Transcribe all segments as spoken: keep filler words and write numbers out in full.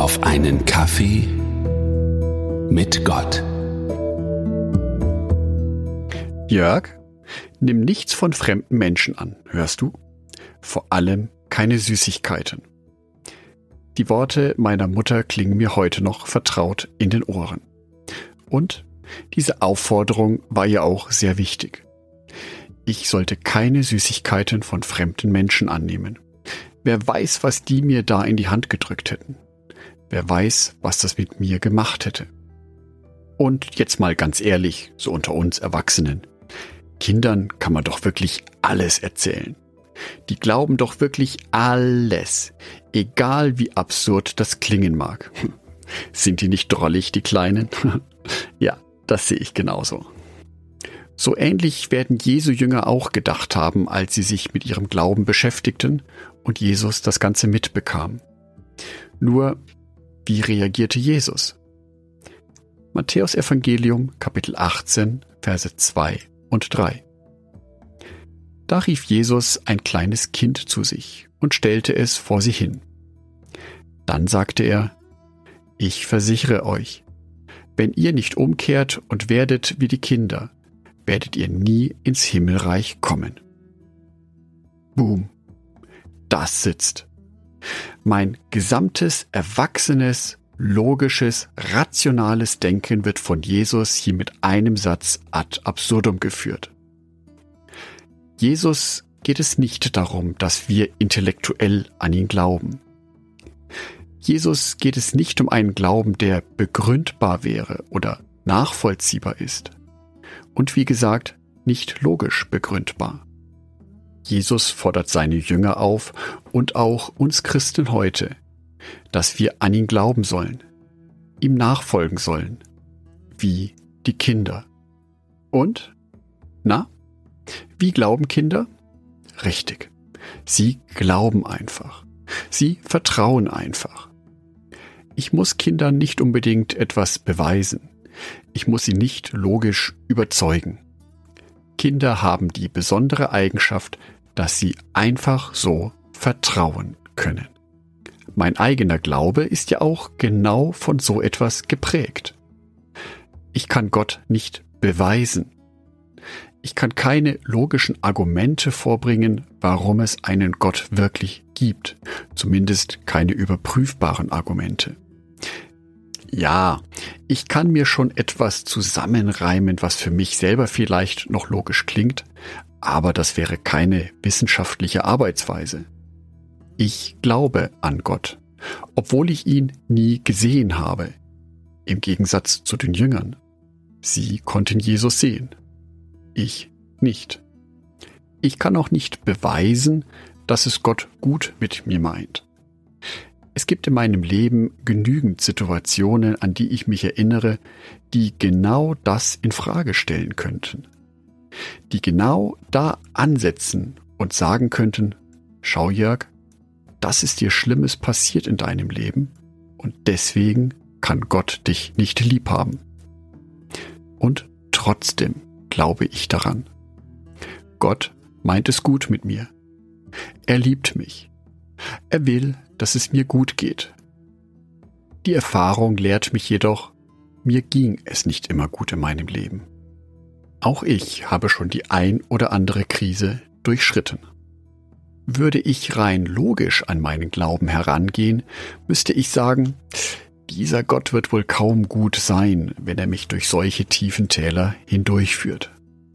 auf einen Kaffee mit Gott. Jörg, nimm nichts von fremden Menschen an, hörst du? Vor allem keine Süßigkeiten. Die Worte meiner Mutter klingen mir heute noch vertraut in den Ohren. Und diese Aufforderung war ihr auch sehr wichtig. Ich sollte keine Süßigkeiten von fremden Menschen annehmen. Wer weiß, was die mir da in die Hand gedrückt hätten. Wer weiß, was das mit mir gemacht hätte. Und jetzt mal ganz ehrlich, so unter uns Erwachsenen. Kindern kann man doch wirklich alles erzählen. Die glauben doch wirklich alles, egal wie absurd das klingen mag. Sind die nicht drollig, die Kleinen? Ja, das sehe ich genauso. So ähnlich werden Jesu Jünger auch gedacht haben, als sie sich mit ihrem Glauben beschäftigten und Jesus das Ganze mitbekam. Nur, wie reagierte Jesus? Matthäus Evangelium, Kapitel achtzehn, Verse zwei und drei. Da rief Jesus ein kleines Kind zu sich und stellte es vor sie hin. Dann sagte er: Ich versichere euch, wenn ihr nicht umkehrt und werdet wie die Kinder, werdet ihr nie ins Himmelreich kommen. Boom. Das sitzt. Mein gesamtes, erwachsenes, logisches, rationales Denken wird von Jesus hier mit einem Satz ad absurdum geführt. Jesus geht es nicht darum, dass wir intellektuell an ihn glauben. Jesus geht es nicht um einen Glauben, der begründbar wäre oder nachvollziehbar ist. Und wie gesagt, nicht logisch begründbar. Jesus fordert seine Jünger auf und auch uns Christen heute, dass wir an ihn glauben sollen, ihm nachfolgen sollen, wie die Kinder. Und? Na? Wie glauben Kinder? Richtig. Sie glauben einfach. Sie vertrauen einfach. Ich muss Kindern nicht unbedingt etwas beweisen. Ich muss sie nicht logisch überzeugen. Kinder haben die besondere Eigenschaft, dass sie einfach so vertrauen können. Mein eigener Glaube ist ja auch genau von so etwas geprägt. Ich kann Gott nicht beweisen. Ich kann keine logischen Argumente vorbringen, warum es einen Gott wirklich gibt. Zumindest keine überprüfbaren Argumente. Ja, ich kann mir schon etwas zusammenreimen, was für mich selber vielleicht noch logisch klingt, aber das wäre keine wissenschaftliche Arbeitsweise. Ich glaube an Gott, obwohl ich ihn nie gesehen habe. Im Gegensatz zu den Jüngern. Sie konnten Jesus sehen. Ich nicht. Ich kann auch nicht beweisen, dass es Gott gut mit mir meint. Es gibt in meinem Leben genügend Situationen, an die ich mich erinnere, die genau das in Frage stellen könnten. Die genau da ansetzen und sagen könnten: Schau Jörg, das ist dir Schlimmes passiert in deinem Leben und deswegen kann Gott dich nicht lieb haben. Und trotzdem glaube ich daran. Gott meint es gut mit mir. Er liebt mich. Er will, dass es mir gut geht. Die Erfahrung lehrt mich jedoch, mir ging es nicht immer gut in meinem Leben. Auch ich habe schon die ein oder andere Krise durchschritten. Würde ich rein logisch an meinen Glauben herangehen, müsste ich sagen, dieser Gott wird wohl kaum gut sein, wenn er mich durch solche tiefen Täler hindurchführt.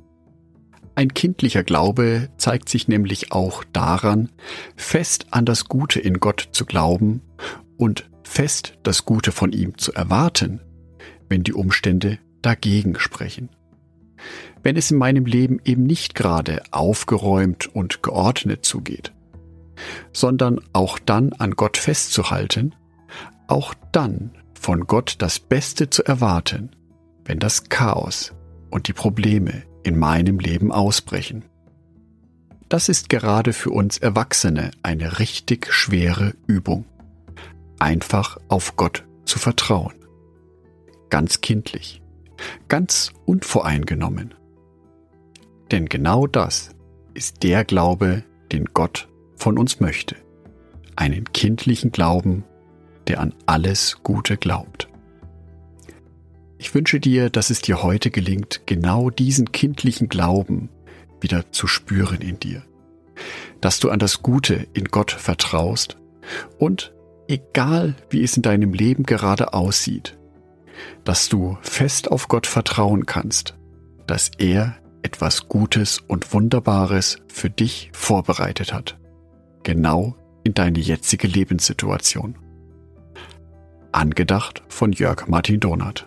Ein kindlicher Glaube zeigt sich nämlich auch daran, fest an das Gute in Gott zu glauben und fest das Gute von ihm zu erwarten, wenn die Umstände dagegen sprechen. Wenn es in meinem Leben eben nicht gerade aufgeräumt und geordnet zugeht, sondern auch dann an Gott festzuhalten, auch dann von Gott das Beste zu erwarten, wenn das Chaos und die Probleme in meinem Leben ausbrechen. Das ist gerade für uns Erwachsene eine richtig schwere Übung. Einfach auf Gott zu vertrauen. Ganz kindlich, ganz unvoreingenommen. Denn genau das ist der Glaube, den Gott von uns möchte. Einen kindlichen Glauben der an alles Gute glaubt. Ich wünsche dir, dass es dir heute gelingt, genau diesen kindlichen Glauben wieder zu spüren in dir. Dass du an das Gute in Gott vertraust und egal wie es in deinem Leben gerade aussieht, dass du fest auf Gott vertrauen kannst, dass er etwas Gutes und Wunderbares für dich vorbereitet hat. Genau in deine jetzige Lebenssituation. Angedacht von Jörg Martin Donath.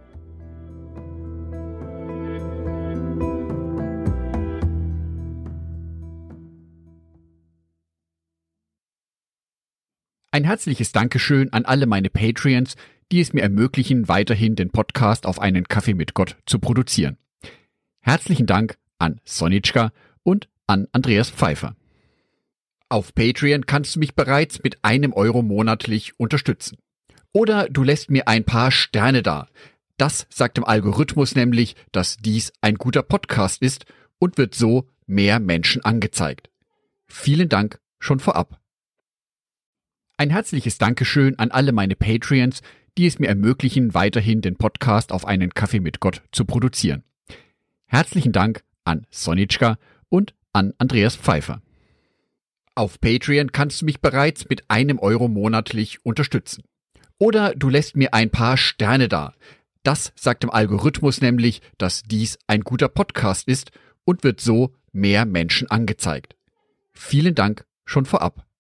Ein herzliches Dankeschön an alle meine Patreons, die es mir ermöglichen, weiterhin den Podcast auf einen Kaffee mit Gott zu produzieren. Herzlichen Dank an Sonitschka und an Andreas Pfeiffer. Auf Patreon kannst du mich bereits mit einem Euro monatlich unterstützen. Oder du lässt mir ein paar Sterne da. Das sagt dem Algorithmus nämlich, dass dies ein guter Podcast ist und wird so mehr Menschen angezeigt. Vielen Dank schon vorab. Ein herzliches Dankeschön an alle meine Patreons, die es mir ermöglichen, weiterhin den Podcast auf einen Kaffee mit Gott zu produzieren. Herzlichen Dank an Sonitschka und an Andreas Pfeiffer. Auf Patreon kannst du mich bereits mit einem Euro monatlich unterstützen. Oder du lässt mir ein paar Sterne da. Das sagt dem Algorithmus nämlich, dass dies ein guter Podcast ist und wird so mehr Menschen angezeigt. Vielen Dank schon vorab.